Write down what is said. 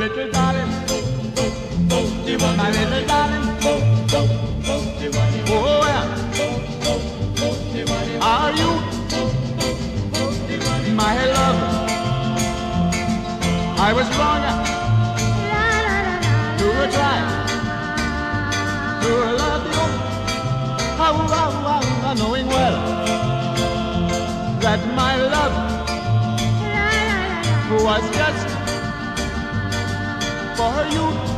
little darling, my little darling. Oh, where are you, my love? I was wrong to try to love you, knowing well that my love was just for you.